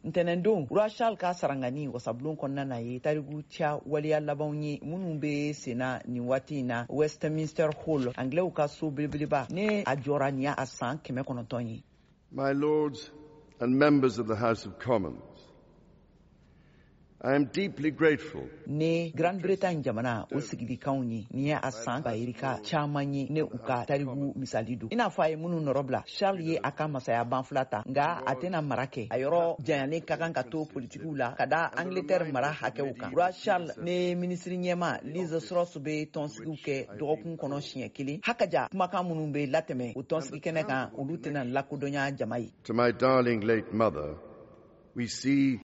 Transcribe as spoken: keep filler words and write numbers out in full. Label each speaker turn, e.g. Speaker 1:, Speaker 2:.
Speaker 1: ntɛnɛndon roi Charles ka sarangani wasablon kɔnɔna na ye tariku tia waliya labanw ye minnu be sena nin waati na Westminster Hall anglais ka so belebeleba ne a jɔra nin a san kɛmɛ kɔnɔntɔn ye.
Speaker 2: My lords and members of the House of Commons, I am deeply grateful.
Speaker 1: Ne Grand Britain jamana o sigilikanw ye ni a san bayirika caman ye ne u ka tariku misali do. Ina fa ye minnu nɔrɔbila Charles ye a ka masaya banfula ta nga a tɛna mara kɛ a yɔrɔ janyalen ka kan ka to politikiw la ka da Angleterre mara hakɛw kan. Roi Charles ne ministri ɲɛma Liz Truss be tɔnsigiw kɛ dɔgɔkun kɔnɔ siɲɛ kelen hakaja kumakan minnu be latɛmɛ o tɔnsigi kɛnɛ kan olu tɛna lakodɔnya jama ye.
Speaker 2: To my darling late mother, we see